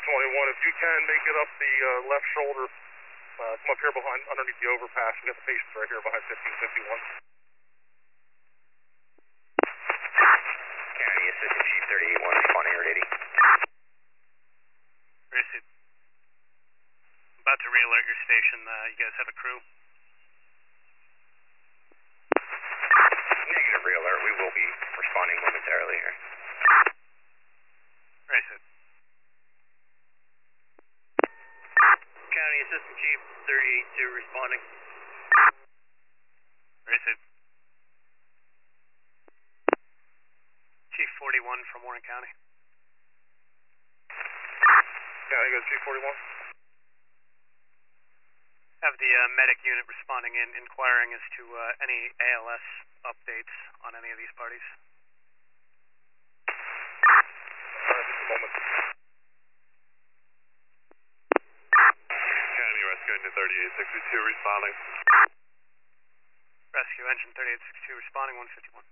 21, if you can make it up the left shoulder, come up here behind, underneath the overpass. We got the patients right here behind 1551. County Assistant Chief 381 responding at 80. Racing. About to re-alert your station. You guys have a crew? Negative re-alert. We will be responding momentarily here. Racing. County Assistant Chief 382 responding. Racing. Chief 41 from Warren County. County, go Chief 41. Have the medic unit responding in, inquiring as to any ALS updates on any of these parties. Just a moment. County Rescue Engine 3862 responding. Rescue Engine 3862 responding 151.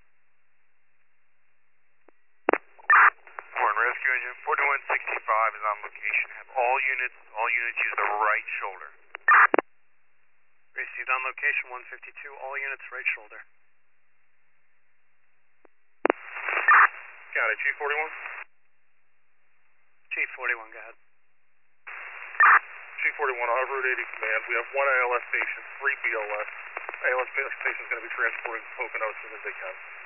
Warren Rescue Engine 4165 is on location. Have all units use the right shoulder. Received on location 152, all units right shoulder. County, Chief 41. Chief 41, go ahead. Chief 41, Route 80 Command. We have one ALS patient, 3 BLS. ALS patient is going to be transported to Pocono as soon as they can.